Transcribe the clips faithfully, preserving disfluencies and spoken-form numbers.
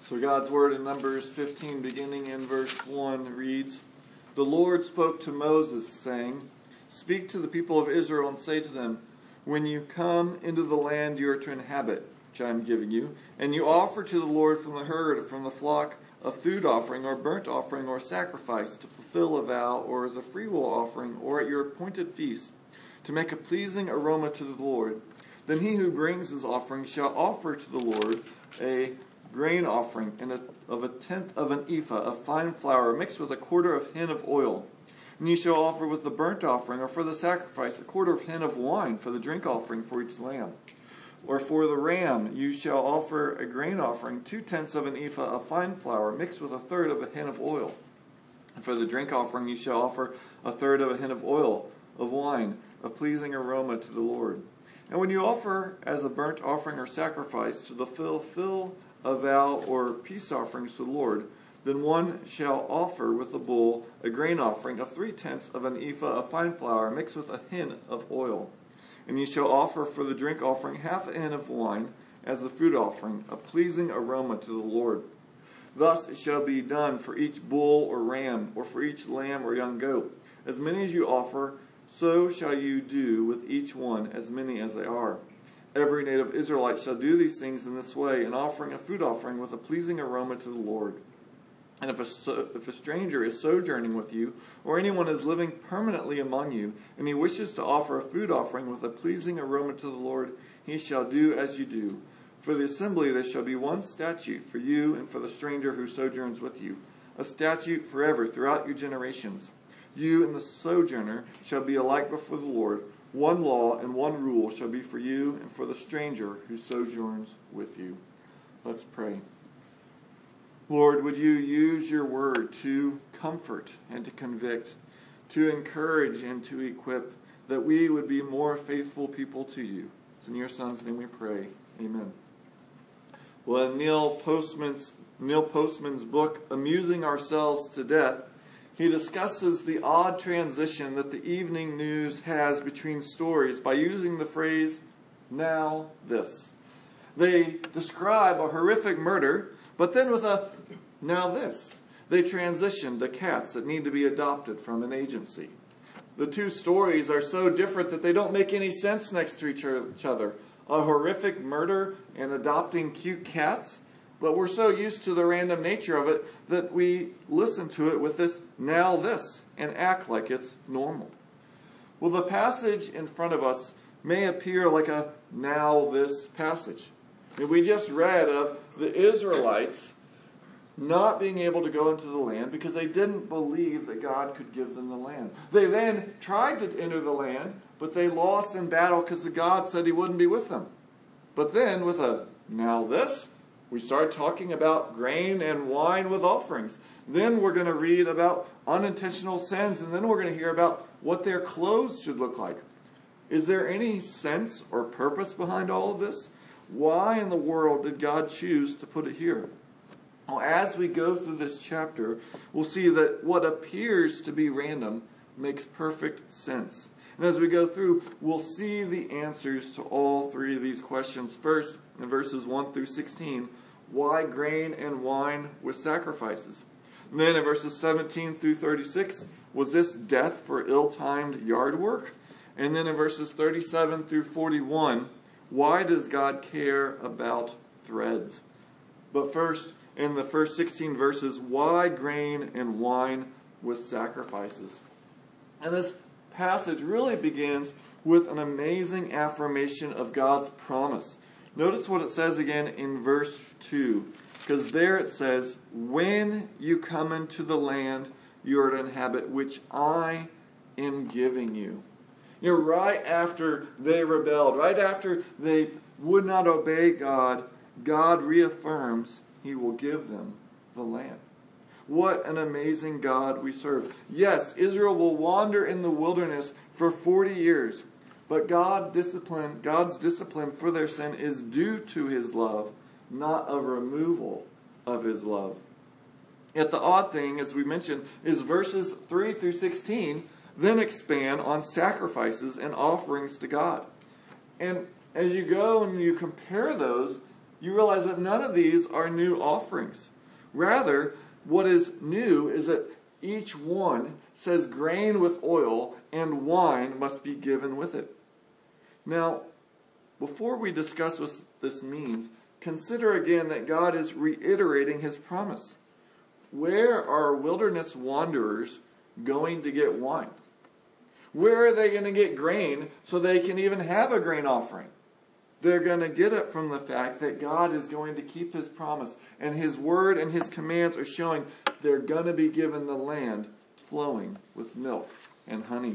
So God's word in Numbers fifteen, beginning in verse one, reads, "The Lord spoke to Moses, saying, Speak to the people of Israel and say to them, When you come into the land you are to inhabit, which I am giving you, and you offer to the Lord from the herd or from the flock a food offering or burnt offering or sacrifice to fulfill a vow or as a freewill offering or at your appointed feast, to make a pleasing aroma to the Lord, then he who brings his offering shall offer to the Lord a grain offering in a, of a tenth of an ephah of fine flour mixed with a quarter of hin of oil. And you shall offer with the burnt offering or for the sacrifice a quarter of hin of wine for the drink offering for each lamb. Or for the ram you shall offer a grain offering, two-tenths of an ephah of fine flour mixed with a third of a hin of oil. And for the drink offering you shall offer a third of a hin of oil of wine, a pleasing aroma to the Lord. And when you offer as a burnt offering or sacrifice to the fulfill a vow or peace offerings to the Lord, then one shall offer with the bull a grain offering of three-tenths of an ephah of fine flour mixed with a hin of oil. And you shall offer for the drink offering half a hin of wine as the food offering, a pleasing aroma to the Lord. Thus it shall be done for each bull or ram, or for each lamb or young goat. As many as you offer, so shall you do with each one, as many as they are. Every native Israelite shall do these things in this way, in offering a food offering with a pleasing aroma to the Lord. And if a, so, if a stranger is sojourning with you, or anyone is living permanently among you, and he wishes to offer a food offering with a pleasing aroma to the Lord, he shall do as you do. For the assembly there shall be one statute for you and for the stranger who sojourns with you, a statute forever throughout your generations. You and the sojourner shall be alike before the Lord. One law and one rule shall be for you and for the stranger who sojourns with you." Let's pray. Lord, would you use your word to comfort and to convict, to encourage and to equip, that we would be more faithful people to you. It's in your Son's name we pray. Amen. Well, in Neil Postman's, Neil Postman's book, Amusing Ourselves to Death, he discusses the odd transition that the evening news has between stories by using the phrase, "now this." They describe a horrific murder, but then with a "now this." They transition to cats that need to be adopted from an agency. The two stories are so different that they don't make any sense next to each other. A horrific murder and adopting cute cats. But we're so used to the random nature of it that we listen to it with this "now this" and act like it's normal. Well, the passage in front of us may appear like a "now this" passage. And we just read of the Israelites not being able to go into the land because they didn't believe that God could give them the land. They then tried to enter the land, but they lost in battle because the God said he wouldn't be with them. But then with a "now this," we start talking about grain and wine with offerings. Then we're going to read about unintentional sins, and then we're going to hear about what their clothes should look like. Is there any sense or purpose behind all of this? Why in the world did God choose to put it here? Well, as we go through this chapter, we'll see that what appears to be random makes perfect sense. And as we go through, we'll see the answers to all three of these questions. First, in verses one through sixteen, why grain and wine with sacrifices? And then in verses seventeen through thirty-six, was this death for ill-timed yard work? And then in verses thirty-seven through forty-one, why does God care about threads? But first, in the first sixteen verses, why grain and wine with sacrifices? And this passage really begins with an amazing affirmation of God's promise. Notice what it says again in verse two, because there it says, "When you come into the land you are to inhabit, which I am giving you." You know, right after they rebelled, right after they would not obey God, God reaffirms he will give them the land. What an amazing God we serve. Yes, Israel will wander in the wilderness for forty years, but God discipline, God's discipline for their sin is due to his love, not a removal of his love. Yet the odd thing, as we mentioned, is verses three through sixteen then expand on sacrifices and offerings to God. And as you go and you compare those, you realize that none of these are new offerings. Rather, what is new is that each one says grain with oil and wine must be given with it. Now, before we discuss what this means, consider again that God is reiterating his promise. Where are wilderness wanderers going to get wine? Where are they going to get grain so they can even have a grain offering? They're going to get it from the fact that God is going to keep his promise. And his word and his commands are showing they're going to be given the land flowing with milk and honey.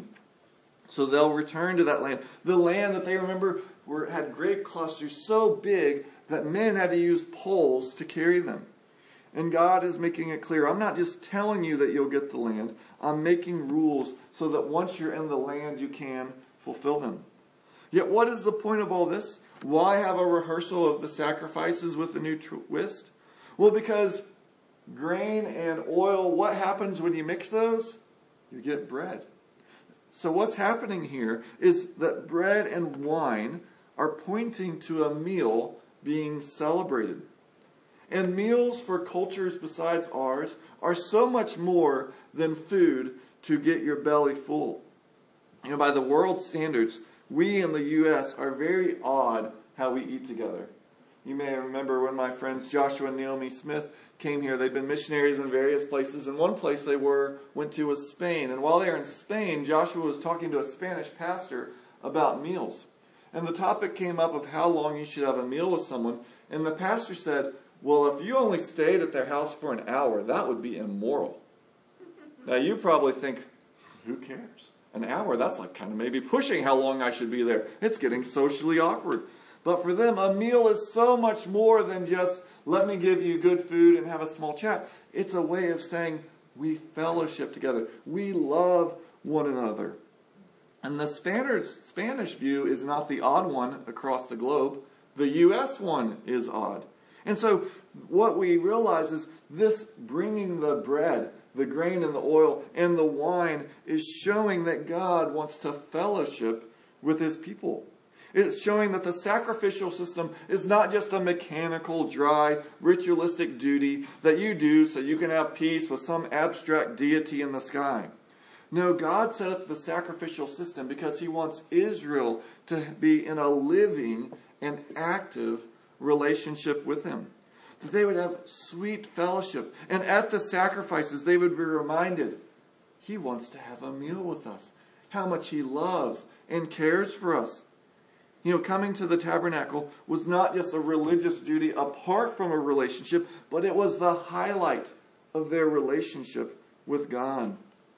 So they'll return to that land. The land that they remember were, had grape clusters so big that men had to use poles to carry them. And God is making it clear, I'm not just telling you that you'll get the land. I'm making rules so that once you're in the land, you can fulfill them. Yet what is the point of all this? Why have a rehearsal of the sacrifices with a new twist? Well, because grain and oil, what happens when you mix those? You get bread. So what's happening here is that bread and wine are pointing to a meal being celebrated. And meals for cultures besides ours are so much more than food to get your belly full. You know, by the world standards, we in the U S are very odd how we eat together. You may remember when my friends Joshua and Naomi Smith came here. They'd been missionaries in various places, and one place they were went to was Spain. And while they were in Spain, Joshua was talking to a Spanish pastor about meals. And the topic came up of how long you should have a meal with someone. And the pastor said, well, if you only stayed at their house for an hour, that would be immoral. Now, you probably think, who cares? An hour, that's like kind of maybe pushing how long I should be there. It's getting socially awkward. But for them, a meal is so much more than just, let me give you good food and have a small chat. It's a way of saying, we fellowship together. We love one another. And the Spanish, Spanish view is not the odd one across the globe. The U S one is odd. And so what we realize is this bringing the bread, the grain and the oil, and the wine is showing that God wants to fellowship with his people. It's showing that the sacrificial system is not just a mechanical, dry, ritualistic duty that you do so you can have peace with some abstract deity in the sky. No, God set up the sacrificial system because he wants Israel to be in a living and active relationship with him. That they would have sweet fellowship. And at the sacrifices, they would be reminded, he wants to have a meal with us. How much he loves and cares for us. You know, coming to the tabernacle was not just a religious duty apart from a relationship, but it was the highlight of their relationship with God.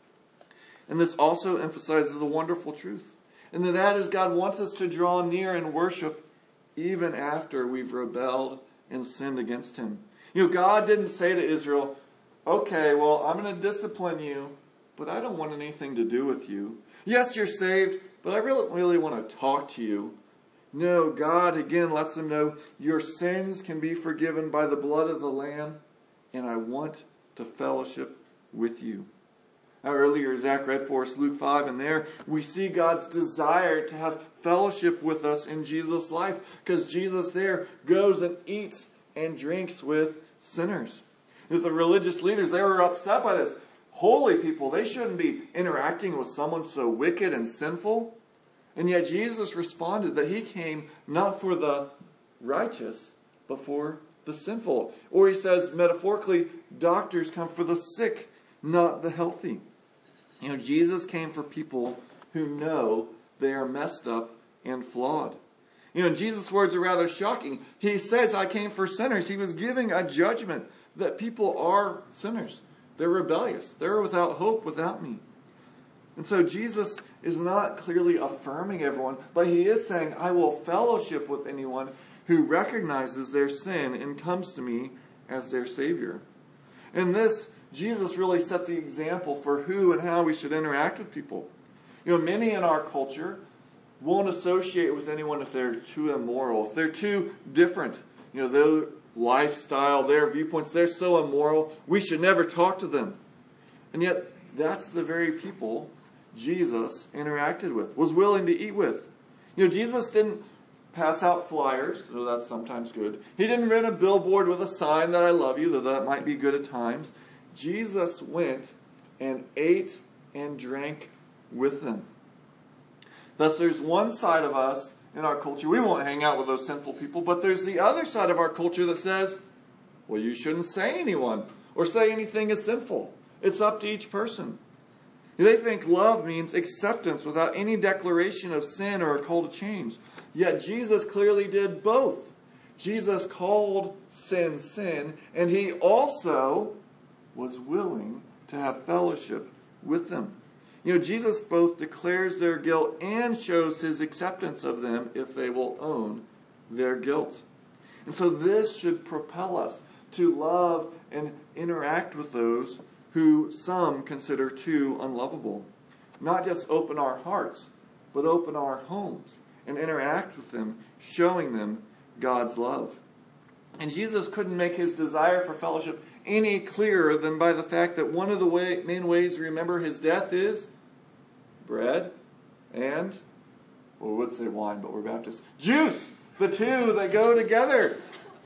And this also emphasizes a wonderful truth. And that is God wants us to draw near and worship even after we've rebelled and sinned against him. You know, God didn't say to Israel, okay, well, I'm going to discipline you, but I don't want anything to do with you. Yes, you're saved, but I really, really want to talk to you. No, God again lets them know your sins can be forgiven by the blood of the Lamb, and I want to fellowship with you. Now, earlier, Zach read for us Luke five, and there we see God's desire to have fellowship with us in Jesus' life, because Jesus there goes and eats and drinks with sinners. The religious leaders, they were upset by this. Holy people, they shouldn't be interacting with someone so wicked and sinful. And yet Jesus responded that he came not for the righteous, but for the sinful. Or he says, metaphorically, doctors come for the sick, not the healthy. You know, Jesus came for people who know they are messed up and flawed. You know, Jesus' words are rather shocking. He says, I came for sinners. He was giving a judgment that people are sinners. They're rebellious. They're without hope without me. And so Jesus is not clearly affirming everyone, but he is saying, I will fellowship with anyone who recognizes their sin and comes to me as their Savior. In this, Jesus really set the example for who and how we should interact with people. You know, many in our culture won't associate with anyone if they're too immoral, if they're too different. You know, their lifestyle, their viewpoints, they're so immoral, we should never talk to them. And yet, that's the very people Jesus interacted with, was willing to eat with. You know, Jesus didn't pass out flyers, though that's sometimes good. He didn't rent a billboard with a sign that I love you, though that might be good at times. Jesus went and ate and drank with them. Thus, there's one side of us in our culture. We won't hang out with those sinful people, but there's the other side of our culture that says, well, you shouldn't say anyone or say anything is sinful. It's up to each person. They think love means acceptance without any declaration of sin or a call to change. Yet Jesus clearly did both. Jesus called sin sin, and he also was willing to have fellowship with them. You know, Jesus both declares their guilt and shows his acceptance of them if they will own their guilt. And so this should propel us to love and interact with those who some consider too unlovable. Not just open our hearts, but open our homes and interact with them, showing them God's love. And Jesus couldn't make his desire for fellowship any clearer than by the fact that one of the way, main ways to remember his death is bread and, well, we would say wine, but we're Baptists, juice. The two, they go together.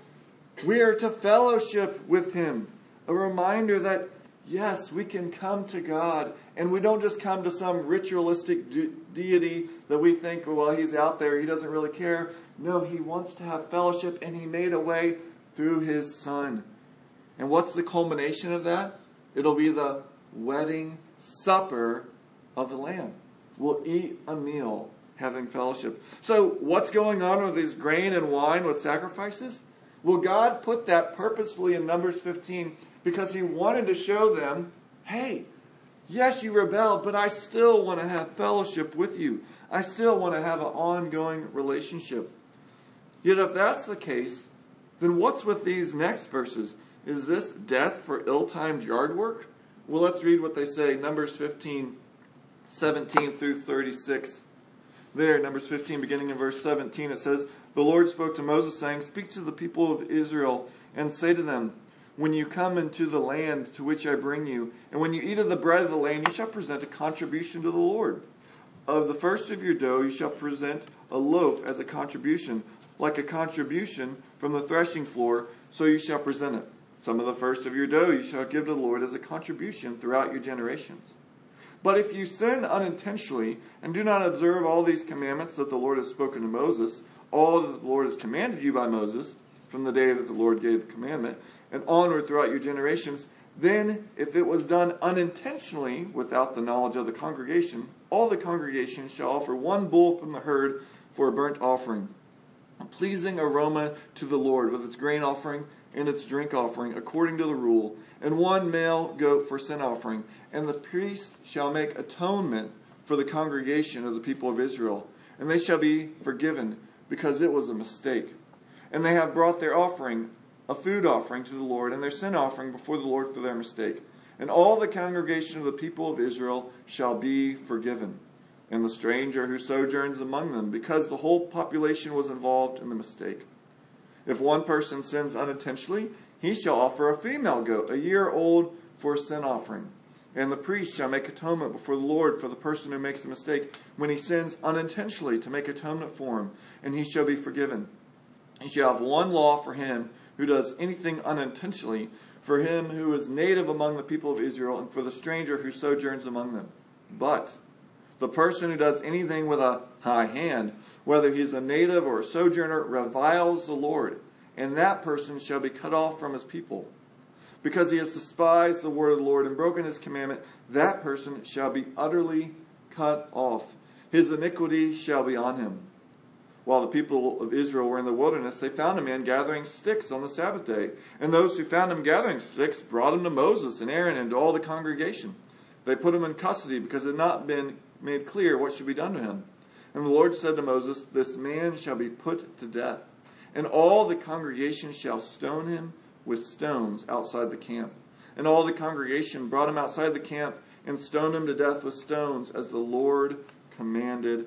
We are to fellowship with him. A reminder that, yes, we can come to God, and we don't just come to some ritualistic de- deity that we think, well, he's out there, he doesn't really care. No, he wants to have fellowship, and he made a way through his Son. And what's the culmination of that? It'll be the wedding supper of the Lamb. We'll eat a meal having fellowship. So what's going on with these grain and wine with sacrifices? Well, God put that purposefully in Numbers fifteen because he wanted to show them, hey, yes, you rebelled, but I still want to have fellowship with you. I still want to have an ongoing relationship. Yet if that's the case, then what's with these next verses? Is this death for ill-timed yard work? Well, let's read what they say. Numbers fifteen, seventeen through thirty-six. There, Numbers fifteen, beginning in verse seventeen, it says, the Lord spoke to Moses, saying, speak to the people of Israel, and say to them, when you come into the land to which I bring you, and when you eat of the bread of the land, you shall present a contribution to the Lord. Of the first of your dough you shall present a loaf as a contribution, like a contribution from the threshing floor, so you shall present it. Some of the first of your dough you shall give to the Lord as a contribution throughout your generations. But if you sin unintentionally, and do not observe all these commandments that the Lord has spoken to Moses, all that the Lord has commanded you by Moses, from the day that the Lord gave the commandment, and onward throughout your generations, then if it was done unintentionally without the knowledge of the congregation, all the congregation shall offer one bull from the herd for a burnt offering, a pleasing aroma to the Lord, with its grain offering and its drink offering, according to the rule, and one male goat for sin offering. And the priest shall make atonement for the congregation of the people of Israel, and they shall be forgiven, because it was a mistake. And they have brought their offering, a food offering to the Lord, and their sin offering before the Lord for their mistake. And all the congregation of the people of Israel shall be forgiven, and the stranger who sojourns among them, because the whole population was involved in the mistake. If one person sins unintentionally, he shall offer a female goat, a year old, for a sin offering. And the priest shall make atonement before the Lord for the person who makes a mistake when he sins unintentionally, to make atonement for him, and he shall be forgiven. He shall have one law for him who does anything unintentionally, for him who is native among the people of Israel, and for the stranger who sojourns among them. But the person who does anything with a high hand, whether he is a native or a sojourner, reviles the Lord, and that person shall be cut off from his people. Because he has despised the word of the Lord and broken his commandment, that person shall be utterly cut off. His iniquity shall be on him. While the people of Israel were in the wilderness, they found a man gathering sticks on the Sabbath day. And those who found him gathering sticks brought him to Moses and Aaron and to all the congregation. They put him in custody because it had not been made clear what should be done to him. And the Lord said to Moses, this man shall be put to death, and all the congregation shall stone him with stones outside the camp. And all the congregation brought him outside the camp and stoned him to death with stones, as the Lord commanded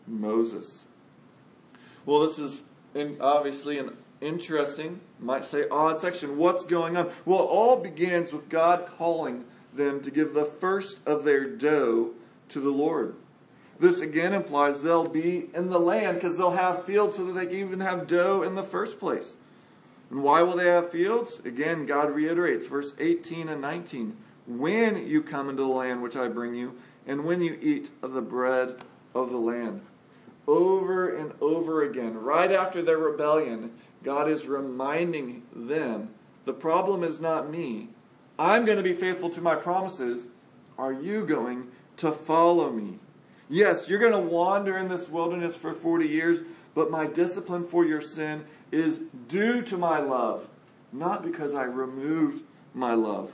Moses. Well, this is obviously an interesting, might say odd section. What's going on? Well, it all begins with God calling them to give the first of their dough to the Lord. This again implies they'll be in the land because they'll have fields so that they can even have dough in the first place. And why will they have fields? Again, God reiterates, verse eighteen and nineteen. When you come into the land which I bring you, and when you eat of the bread of the land. Over and over again, right after their rebellion, God is reminding them, the problem is not me. I'm going to be faithful to my promises. Are you going to follow me? Yes, you're going to wander in this wilderness for forty years, but my discipline for your sin is due to my love, not because I removed my love.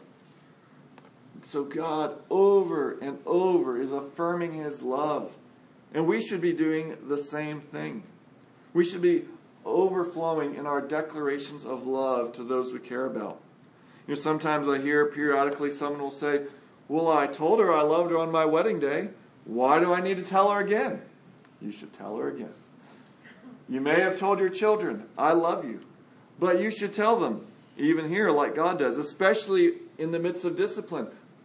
So God, over and over, is affirming His love. And we should be doing the same thing. We should be overflowing in our declarations of love to those we care about. You know, sometimes I hear periodically someone will say, well, I told her I loved her on my wedding day. Why do I need to tell her again? You should tell her again. You may have told your children, I love you. But you should tell them, even here, like God does, especially in the midst of discipline,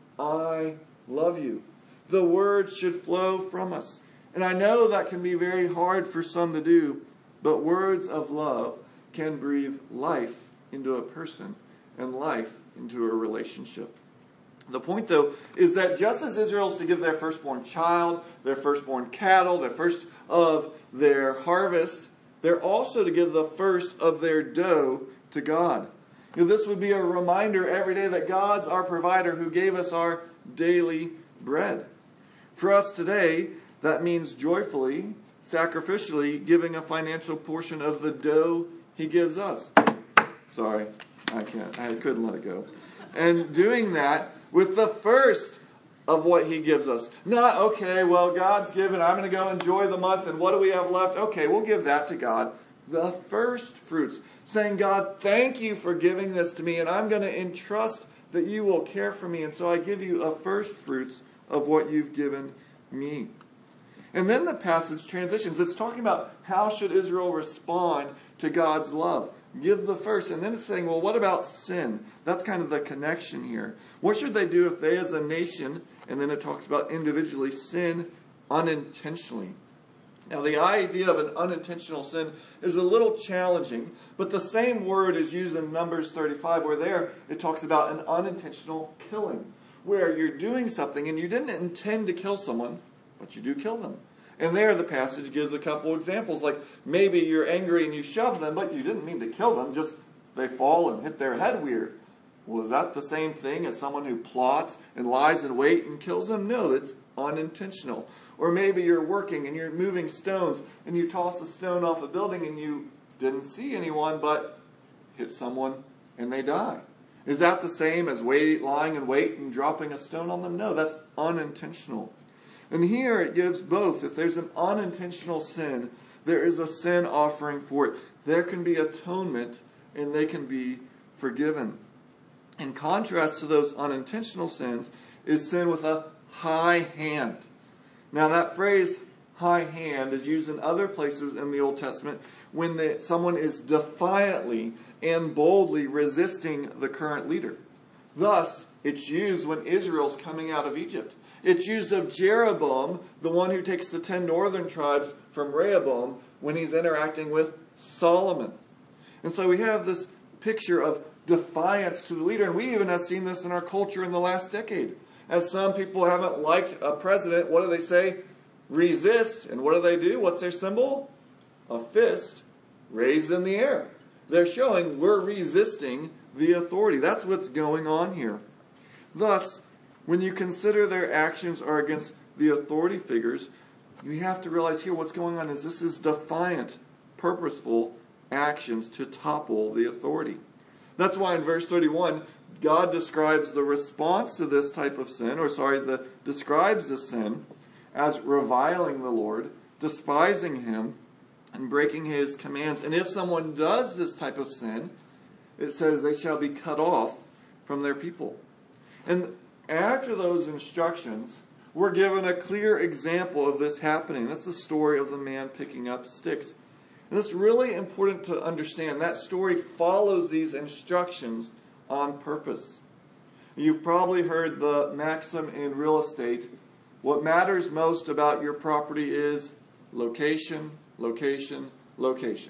I love you. The words should flow from us. And I know that can be very hard for some to do, but words of love can breathe life into a person and life into a relationship. The point, though, is that just as Israel is to give their firstborn child, their firstborn cattle, their first of their harvest, they're also to give the first of their dough to God. You know, this would be a reminder every day that God's our provider who gave us our daily bread. For us today, that means joyfully, sacrificially giving a financial portion of the dough He gives us. Sorry, I can't. I couldn't let it go. And doing that with the first of what He gives us. Not, okay, well, God's given. I'm going to go enjoy the month. And what do we have left? Okay, we'll give that to God. The first fruits. Saying, God, thank you for giving this to me. And I'm going to entrust that you will care for me. And so I give you a first fruits of what you've given me. And then the passage transitions. It's talking about how should Israel respond to God's love. Give the first. And then it's saying, well, what about sin? That's kind of the connection here. What should they do if they as a nation, and then it talks about individually, sin unintentionally? Now, the idea of an unintentional sin is a little challenging, but the same word is used in Numbers thirty-five, where there it talks about an unintentional killing, where you're doing something and you didn't intend to kill someone, but you do kill them. And there the passage gives a couple examples, like maybe you're angry and you shove them, but you didn't mean to kill them, just they fall and hit their head weird. Well, is that the same thing as someone who plots and lies in wait and kills them? No, it's unintentional. Or maybe you're working and you're moving stones and you toss a stone off a building and you didn't see anyone but hit someone and they die. Is that the same as wait, lying in wait and dropping a stone on them? No, that's unintentional. And here it gives both. If there's an unintentional sin, there is a sin offering for it. There can be atonement and they can be forgiven. In contrast to those unintentional sins is sin with a high hand. Now that phrase, high hand, is used in other places in the Old Testament when the, someone is defiantly and boldly resisting the current leader. Thus, it's used when Israel's coming out of Egypt. It's used of Jeroboam, the one who takes the ten northern tribes from Rehoboam, when he's interacting with Solomon. And so we have this picture of defiance to the leader. And we even have seen this in our culture in the last decade. As some people haven't liked a president, what do they say? Resist. And what do they do? What's their symbol? A fist raised in the air. They're showing we're resisting the authority. That's what's going on here. Thus, when you consider their actions are against the authority figures, you have to realize here what's going on is this is defiant, purposeful actions to topple the authority. That's why in verse thirty-one, God describes the response to this type of sin, or sorry, the describes the sin as reviling the Lord, despising Him, and breaking His commands. And if someone does this type of sin, it says they shall be cut off from their people. And after those instructions, we're given a clear example of this happening. That's the story of the man picking up sticks. And it's really important to understand that story follows these instructions on purpose. You've probably heard the maxim in real estate What matters most about your property is location, location, location.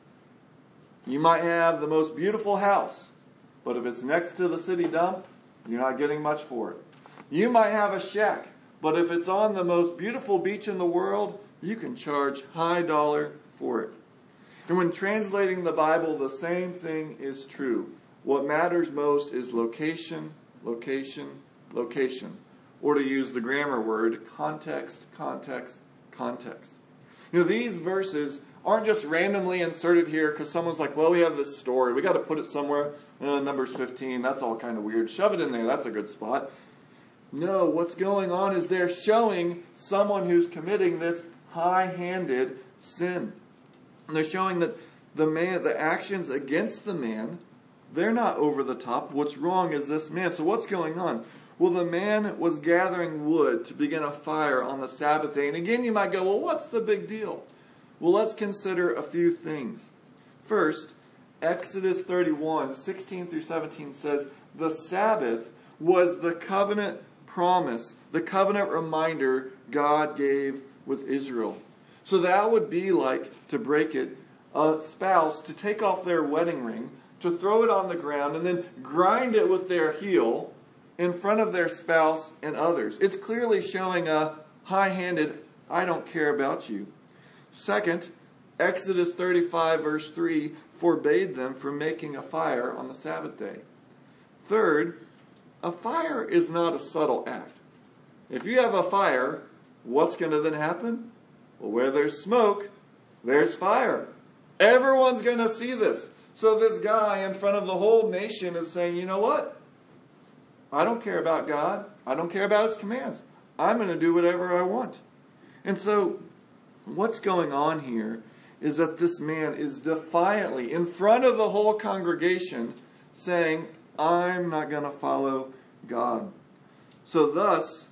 You might have the most beautiful house, but if it's next to the city dump, you're not getting much for it. You might have a shack, but if it's on the most beautiful beach in the world, you can charge high dollar for it. And when translating the Bible, the same thing is true. What matters most is location, location, location. Or to use the grammar word, context, context, context. You know, these verses aren't just randomly inserted here because someone's like, well, we have this story. We got to put it somewhere. Uh, Numbers fifteen, that's all kind of weird. Shove it in there. That's a good spot. No, what's going on is they're showing someone who's committing this high-handed sin. And they're showing that the man, the actions against the man, they're not over the top. What's wrong is this man. So what's going on? Well, the man was gathering wood to begin a fire on the Sabbath day. And again, you might go, well, what's the big deal? Well, let's consider a few things. First, Exodus thirty-one, sixteen through seventeen says, the Sabbath was the covenant promise, the covenant reminder God gave with Israel. So that would be like, to break it, a spouse to take off their wedding ring, to throw it on the ground, and then grind it with their heel in front of their spouse and others. It's clearly showing a high-handed, I don't care about you. Second, Exodus thirty-five verse three forbade them from making a fire on the Sabbath day. Third, a fire is not a subtle act. If you have a fire, what's going to then happen? Well, where there's smoke, there's fire. Everyone's going to see this. So this guy in front of the whole nation is saying, you know what? I don't care about God. I don't care about His commands. I'm going to do whatever I want. And so what's going on here is that this man is defiantly, in front of the whole congregation, saying, I'm not going to follow God. So thus,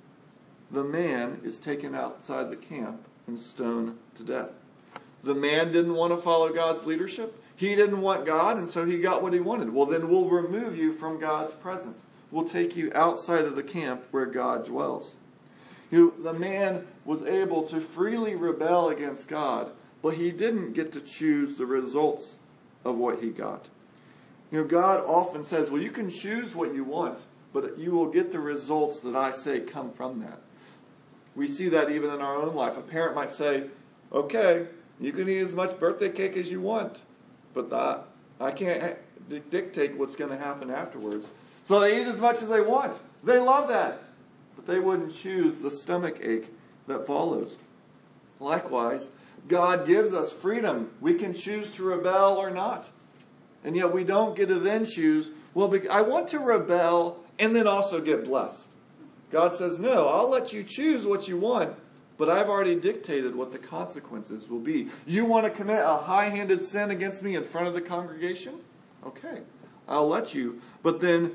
the man is taken outside the camp and stoned to death. The man didn't want to follow God's leadership. He didn't want God, and so he got what he wanted. Well, then we'll remove you from God's presence. We'll take you outside of the camp where God dwells. You know, the man was able to freely rebel against God, but he didn't get to choose the results of what he got. You know, God often says, well, you can choose what you want, but you will get the results that I say come from that. We see that even in our own life. A parent might say, okay, you can eat as much birthday cake as you want, but that, I can't dictate what's going to happen afterwards. So they eat as much as they want. They love that. But they wouldn't choose the stomach ache that follows. Likewise, God gives us freedom. We can choose to rebel or not. And yet we don't get to then choose, well, I want to rebel and then also get blessed. God says, no, I'll let you choose what you want, but I've already dictated what the consequences will be. You want to commit a high-handed sin against me in front of the congregation? Okay, I'll let you. But then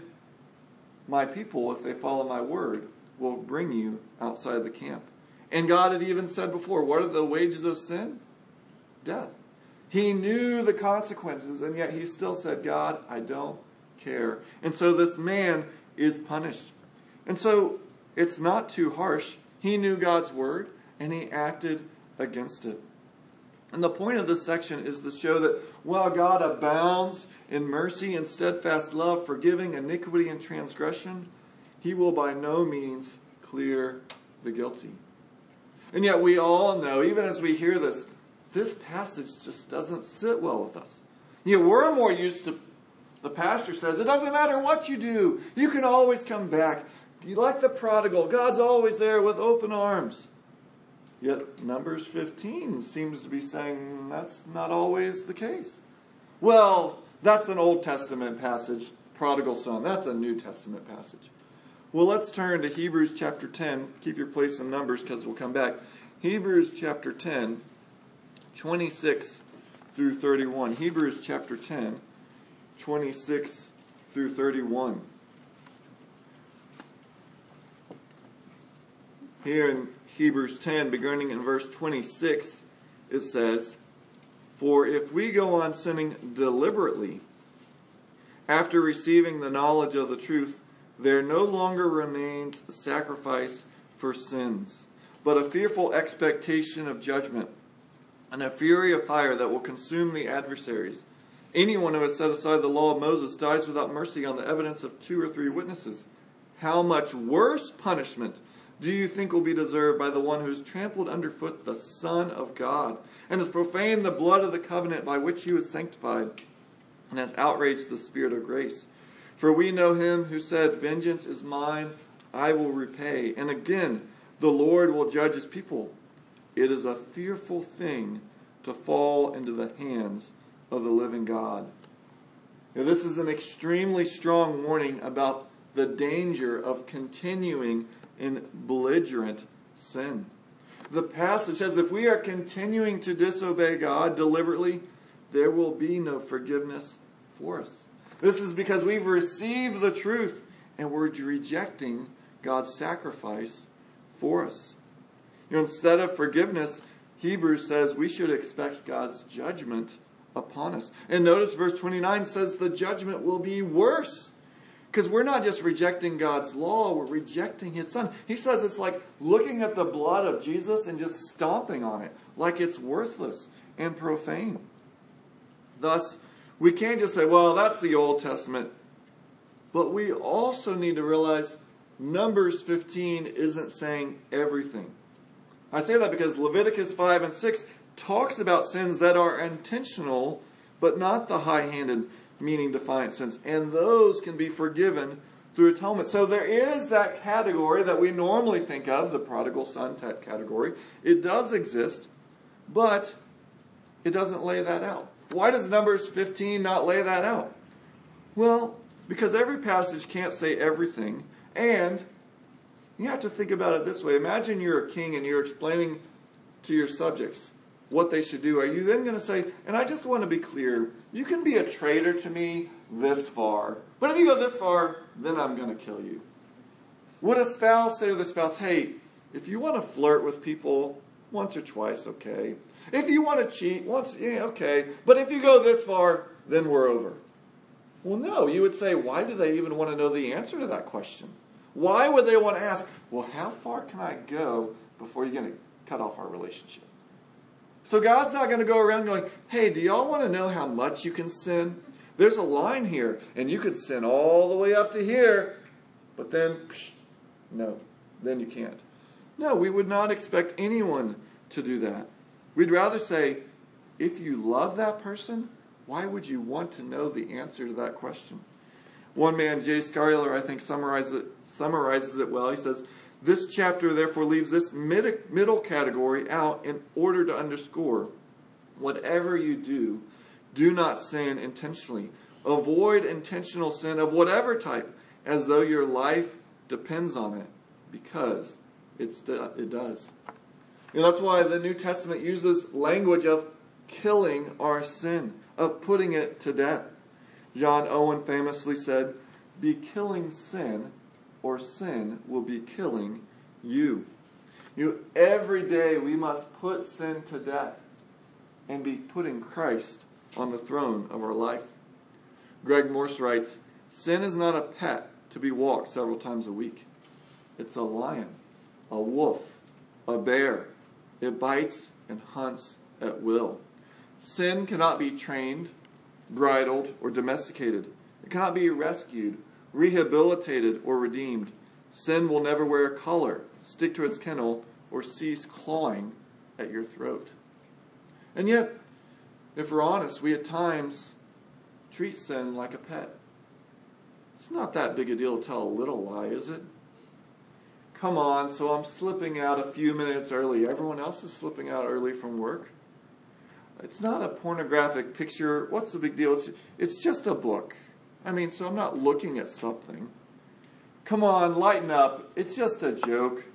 my people, if they follow my word, will bring you outside the camp. And God had even said before, what are the wages of sin? Death. He knew the consequences, and yet he still said, God, I don't care. And so this man is punished. And so it's not too harsh. He knew God's word, and he acted against it. And the point of this section is to show that while God abounds in mercy and steadfast love, forgiving iniquity and transgression, he will by no means clear the guilty. And yet we all know, even as we hear this, this passage just doesn't sit well with us. You know, we're more used to, the pastor says, it doesn't matter what you do. You can always come back. You like the prodigal. God's always there with open arms. Yet Numbers fifteen seems to be saying that's not always the case. Well, that's an Old Testament passage, prodigal son. That's a New Testament passage. Well, let's turn to Hebrews chapter ten. Keep your place in Numbers because we'll come back. Hebrews chapter ten, twenty-six through thirty-one. Hebrews chapter ten, twenty-six through thirty-one. Here in Hebrews ten, beginning in verse twenty-six, it says, for if we go on sinning deliberately, after receiving the knowledge of the truth, there no longer remains a sacrifice for sins, but a fearful expectation of judgment, and a fury of fire that will consume the adversaries. Anyone who has set aside the law of Moses dies without mercy on the evidence of two or three witnesses. How much worse punishment do you think will be deserved by the one who has trampled underfoot the Son of God, and has profaned the blood of the covenant by which he was sanctified, and has outraged the Spirit of grace? For we know him who said, vengeance is mine, I will repay. And again, the Lord will judge his people. It is a fearful thing to fall into the hands of the living God. Now, this is an extremely strong warning about the danger of continuing in belligerent sin. The passage says if we are continuing to disobey God deliberately, there will be no forgiveness for us. This is because we've received the truth and we're rejecting God's sacrifice for us. You know, instead of forgiveness, Hebrews says we should expect God's judgment upon us. And notice verse twenty-nine says the judgment will be worse. Because we're not just rejecting God's law, we're rejecting his Son. He says it's like looking at the blood of Jesus and just stomping on it, like it's worthless and profane. Thus, we can't just say, well, that's the Old Testament. But we also need to realize Numbers fifteen isn't saying everything. I say that because Leviticus five and six talks about sins that are intentional, but not the high-handed, meaning defiant sins. And those can be forgiven through atonement. So there is that category that we normally think of, the prodigal son type category. It does exist, but it doesn't lay that out. Why does Numbers fifteen not lay that out? Well, because every passage can't say everything. And you have to think about it this way. Imagine you're a king and you're explaining to your subjects what they should do. Are you then going to say, and I just want to be clear, you can be a traitor to me this far, but if you go this far, then I'm going to kill you? Would a spouse say to the spouse, hey, if you want to flirt with people once or twice, okay. If you want to cheat once, yeah, okay. But if you go this far, then we're over. Well, no. You would say, why do they even want to know the answer to that question? Why would they want to ask, well, how far can I go before you're going to cut off our relationship? So God's not going to go around going, hey, do y'all want to know how much you can sin? There's a line here, and you could sin all the way up to here, but then, psh, no, then you can't. No, we would not expect anyone to do that. We'd rather say, if you love that person, why would you want to know the answer to that question? One man, Jay Scarular, I think, summarizes it, summarizes it well. He says, this chapter, therefore, leaves this mid- middle category out in order to underscore, whatever you do, do not sin intentionally. Avoid intentional sin of whatever type, as though your life depends on it, because it's, it does. You know, that's why the New Testament uses language of killing our sin, of putting it to death. John Owen famously said, be killing sin, or sin will be killing you. You know, every day we must put sin to death and be putting Christ on the throne of our life. Greg Morse writes, sin is not a pet to be walked several times a week. It's a lion, a wolf, a bear. It bites and hunts at will. Sin cannot be trained, bridled, or domesticated. It cannot be rescued, rehabilitated, or redeemed. Sin will never wear a collar, stick to its kennel, or cease clawing at your throat. And yet, if we're honest, we at times treat sin like a pet. It's not that big a deal to tell a little lie, is it? Come on, so I'm slipping out a few minutes early. Everyone else is slipping out early from work. It's not a pornographic picture. What's the big deal? It's, it's just a book. I mean, so I'm not looking at something. Come on, lighten up. It's just a joke.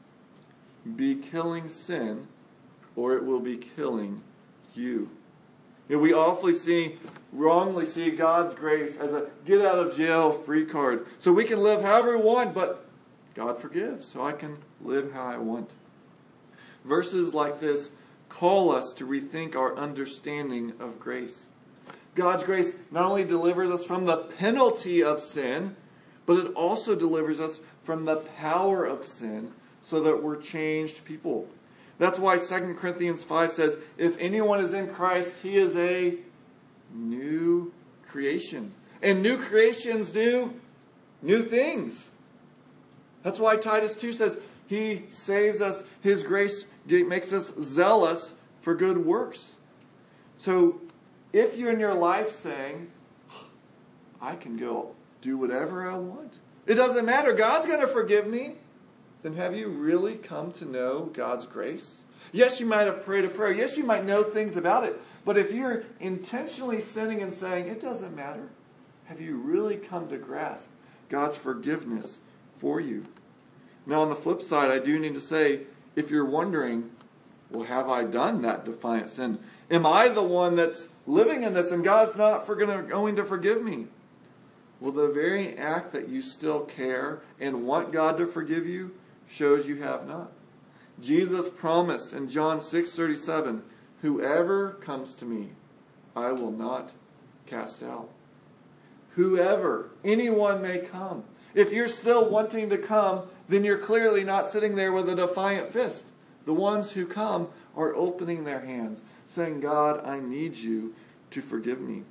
Be killing sin, or it will be killing you. You know, we awfully see, wrongly see God's grace as a get out of jail free card. So we can live however we want, but God forgives, so I can live how I want. Verses like this call us to rethink our understanding of grace. God's grace not only delivers us from the penalty of sin, but it also delivers us from the power of sin so that we're changed people. That's why Second Corinthians five says, if anyone is in Christ, he is a new creation. And new creations do new things. That's why Titus two says, he saves us, his grace makes us zealous for good works. So, if you're in your life saying, I can go do whatever I want, it doesn't matter, God's going to forgive me, then have you really come to know God's grace? Yes, you might have prayed a prayer. Yes, you might know things about it. But if you're intentionally sinning and saying, it doesn't matter, have you really come to grasp God's forgiveness for you? Now, on the flip side, I do need to say, if you're wondering, well, have I done that defiant sin? Am I the one that's living in this and God's not for gonna, going to forgive me? Well, the very act that you still care and want God to forgive you shows you have not. Jesus promised in John six thirty-seven, whoever comes to me, I will not cast out. Whoever, anyone may come. If you're still wanting to come, then you're clearly not sitting there with a defiant fist. The ones who come are opening their hands, saying, God, I need you to forgive me.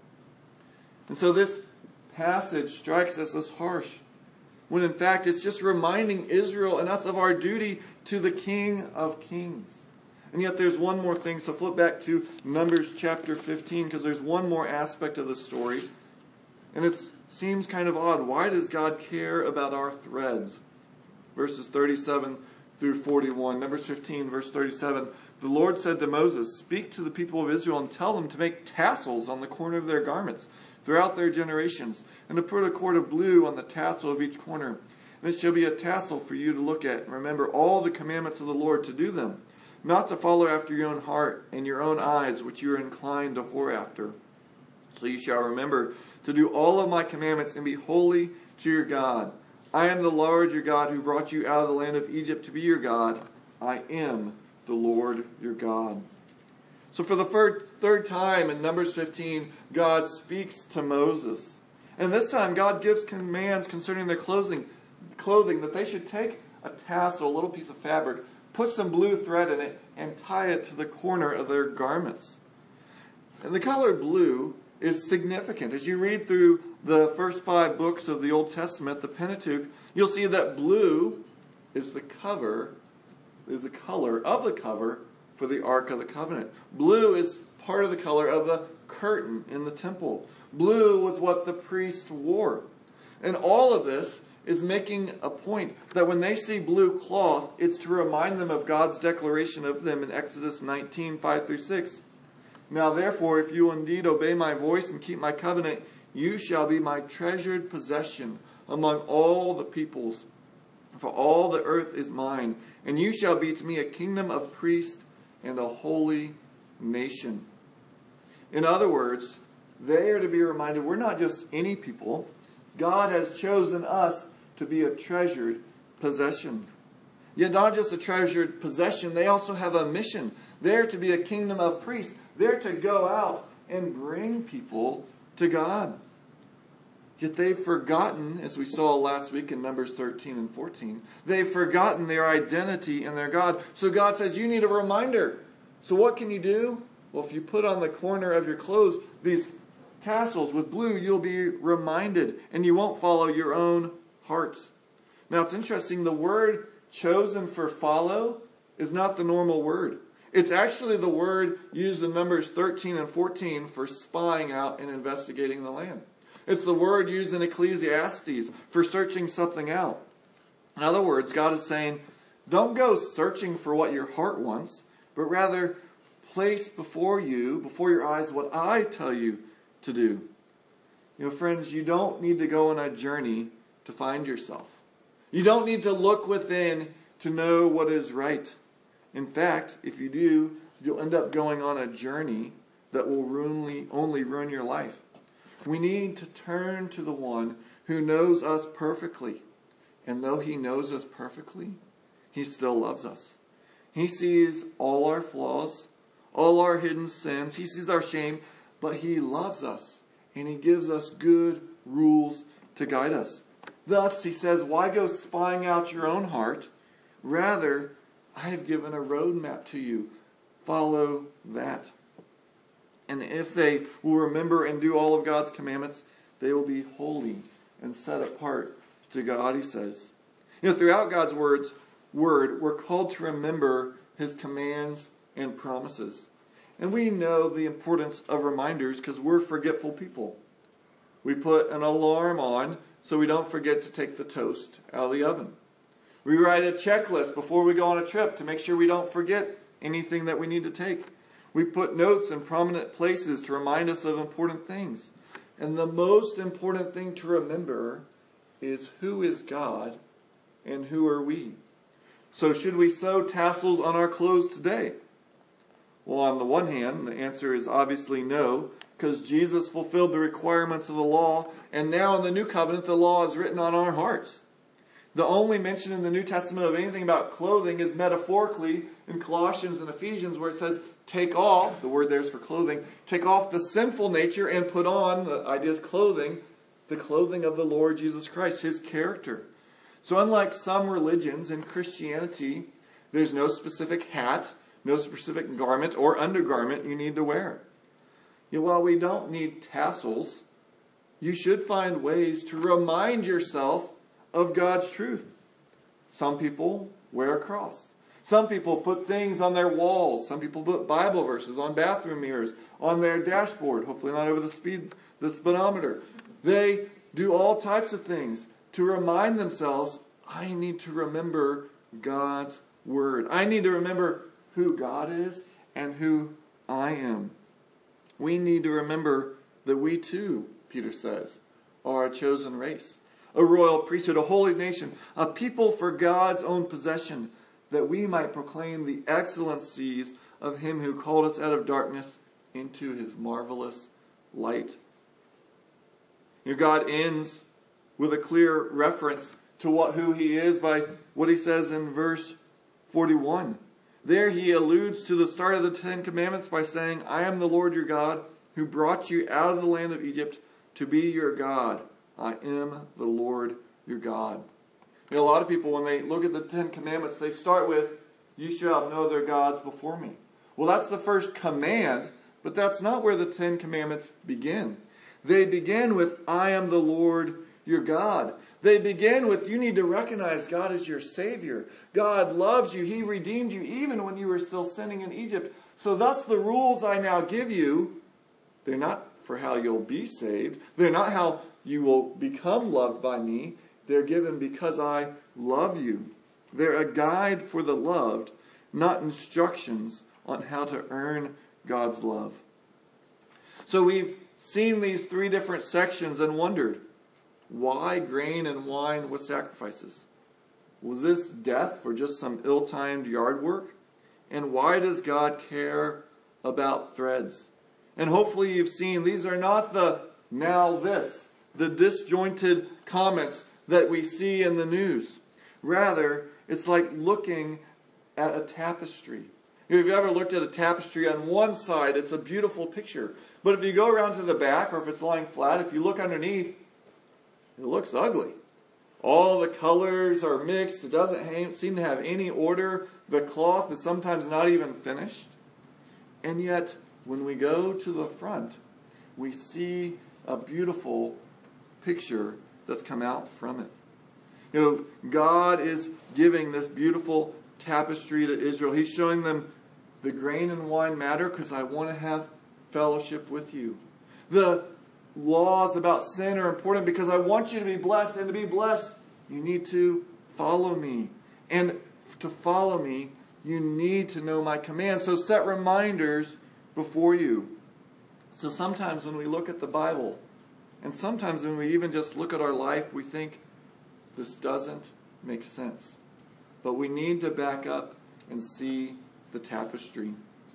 And so this passage strikes us as harsh, when in fact it's just reminding Israel and us of our duty to the King of Kings. And yet there's one more thing, so flip back to Numbers chapter fifteen, because there's one more aspect of the story. And it seems kind of odd. Why does God care about our threads? Verses thirty-seven through forty-one. Numbers fifteen, verse thirty-seven. The Lord said to Moses, speak to the people of Israel and tell them to make tassels on the corner of their garments throughout their generations, and to put a cord of blue on the tassel of each corner. And it shall be a tassel for you to look at. And remember all the commandments of the Lord to do them, not to follow after your own heart and your own eyes, which you are inclined to whore after. So you shall remember to do all of my commandments and be holy to your God. I am the Lord your God who brought you out of the land of Egypt to be your God. I am the Lord your God. So for the third, third time in Numbers fifteen, God speaks to Moses. And this time God gives commands concerning their clothing, clothing that they should take a tassel, a little piece of fabric, put some blue thread in it, and tie it to the corner of their garments. And the color blue is significant. As you read through the first five books of the Old Testament, the Pentateuch, you'll see that blue is the cover, is the color of the cover for the Ark of the Covenant. Blue is part of the color of the curtain in the temple. Blue was what the priest wore. And all of this is making a point that when they see blue cloth, it's to remind them of God's declaration of them in Exodus nineteen, five through six. Now therefore, if you will indeed obey my voice and keep my covenant, you shall be my treasured possession among all the peoples. For all the earth is mine, and you shall be to me a kingdom of priests and a holy nation. In other words, they are to be reminded we're not just any people. God has chosen us to be a treasured possession. Yet not just a treasured possession, they also have a mission. They're to be a kingdom of priests. They're to go out and bring people to God. Yet they've forgotten, as we saw last week in Numbers thirteen and fourteen, they've forgotten their identity in their God. So God says, you need a reminder. So what can you do? Well, if you put on the corner of your clothes these tassels with blue, you'll be reminded, and you won't follow your own hearts. Now, it's interesting, the word chosen for follow is not the normal word. It's actually the word used in Numbers thirteen and fourteen for spying out and investigating the land. It's the word used in Ecclesiastes for searching something out. In other words, God is saying, don't go searching for what your heart wants, but rather place before you, before your eyes, what I tell you to do. You know, friends, you don't need to go on a journey to find yourself. You don't need to look within to know what is right. In fact, if you do, you'll end up going on a journey that will ruinly, only ruin your life. We need to turn to the one who knows us perfectly. And though he knows us perfectly, he still loves us. He sees all our flaws, all our hidden sins. He sees our shame, but he loves us. And he gives us good rules to guide us. Thus, he says, why go spying out your own heart Rather, I have given a roadmap to you. Follow that. And if they will remember and do all of God's commandments, they will be holy and set apart to God, he says. You know, throughout God's words, word, we're called to remember his commands and promises. And we know the importance of reminders because we're forgetful people. We put an alarm on so we don't forget to take the toast out of the oven. We write a checklist before we go on a trip to make sure we don't forget anything that we need to take. We put notes in prominent places to remind us of important things. And the most important thing to remember is who is God and who are we. So should we sew tassels on our clothes today? Well, on the one hand, the answer is obviously no, because Jesus fulfilled the requirements of the law, and now in the New Covenant, the law is written on our hearts. The only mention in the New Testament of anything about clothing is metaphorically in Colossians and Ephesians, where it says, take off, the word there is for clothing, take off the sinful nature and put on, the idea is clothing, the clothing of the Lord Jesus Christ, his character. So unlike some religions, in Christianity, there's no specific hat, no specific garment or undergarment you need to wear. Yet while we don't need tassels, you should find ways to remind yourself of God's truth. Some people wear a cross. Some people put things on their walls. Some people put Bible verses on bathroom mirrors, on their dashboard, hopefully not over the speed, the speedometer. They do all types of things to remind themselves, I need to remember God's word. I need to remember who God is and who I am. We need to remember that we too, Peter says, are a chosen race, a royal priesthood, a holy nation, a people for God's own possession, that we might proclaim the excellencies of him who called us out of darkness into his marvelous light. You know, God ends with a clear reference to what who he is by what he says in verse forty-one. There he alludes to the start of the Ten Commandments by saying, I am the Lord your God who brought you out of the land of Egypt to be your God. I am the Lord your God. You know, a lot of people, when they look at the Ten Commandments, they start with, you shall have no other gods before me. Well, that's the first command, but that's not where the Ten Commandments begin. They begin with, I am the Lord your God. They begin with, you need to recognize God as your Savior. God loves you. He redeemed you even when you were still sinning in Egypt. So thus the rules I now give you, they're not for how you'll be saved. They're not how you will become loved by me. They're given because I love you. They're a guide for the loved, not instructions on how to earn God's love. So we've seen these three different sections and wondered, why grain and wine with sacrifices? Was this death for just some ill-timed yard work? And why does God care about threads? And hopefully you've seen these are not the now this, the disjointed comments that we see in the news. Rather, it's like looking at a tapestry. If you've ever looked at a tapestry on one side, it's a beautiful picture. But if you go around to the back, or if it's lying flat, if you look underneath, it looks ugly. All the colors are mixed. It doesn't ha- seem to have any order. The cloth is sometimes not even finished. And yet, when we go to the front, we see a beautiful picture that's come out from it. You know, God is giving this beautiful tapestry to Israel. He's showing them the grain and wine matter because I want to have fellowship with you. The laws about sin are important because I want you to be blessed, and to be blessed, you need to follow me. And to follow me, you need to know my commands. So set reminders before you. So sometimes when we look at the Bible, and sometimes when we even just look at our life, we think, this doesn't make sense. But we need to back up and see the tapestry.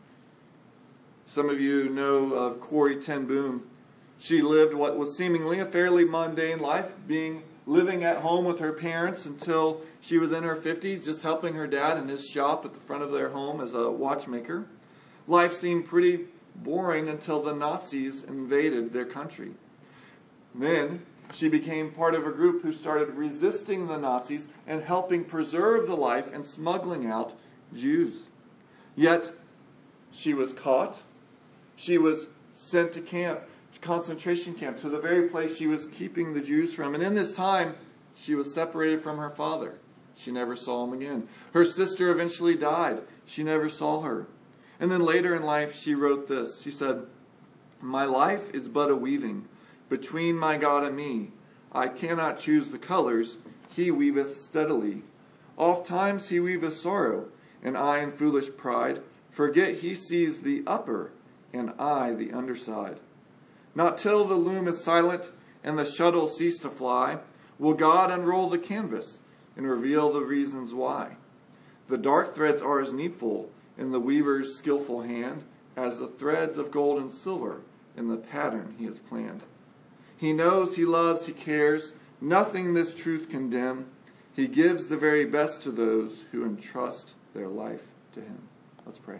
Some of you know of Corrie ten Boom. She lived what was seemingly a fairly mundane life, being living at home with her parents until she was in her fifties, just helping her dad in his shop at the front of their home as a watchmaker. Life seemed pretty boring until the Nazis invaded their country. Then She became part of a group who started resisting the Nazis and helping preserve the life and smuggling out Jews. Yet, she was caught. She was sent to camp, concentration camp, to the very place she was keeping the Jews from. And in this time, she was separated from her father. She never saw him again. Her sister eventually died. She never saw her. And then later in life, she wrote this. She said, "My life is but a weaving between my God and me. I cannot choose the colors. He weaveth steadily. Oft times he weaveth sorrow, and I in foolish pride forget he sees the upper, and I the underside. Not till the loom is silent and the shuttle cease to fly will God unroll the canvas and reveal the reasons why. The dark threads are as needful in the weaver's skillful hand as the threads of gold and silver in the pattern he has planned. He knows, he loves, he cares. Nothing this truth can dim. He gives the very best to those who entrust their life to him." Let's pray.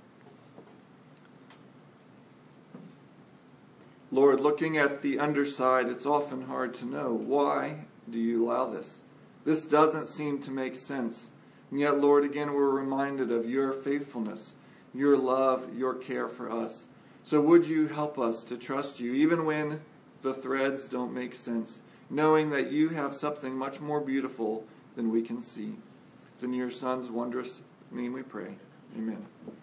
Lord, looking at the underside, it's often hard to know. Why do you allow this? This doesn't seem to make sense. And yet, Lord, again, we're reminded of your faithfulness, your love, your care for us. So would you help us to trust you, even when the threads don't make sense, knowing that you have something much more beautiful than we can see. It's in your Son's wondrous name we pray. Amen.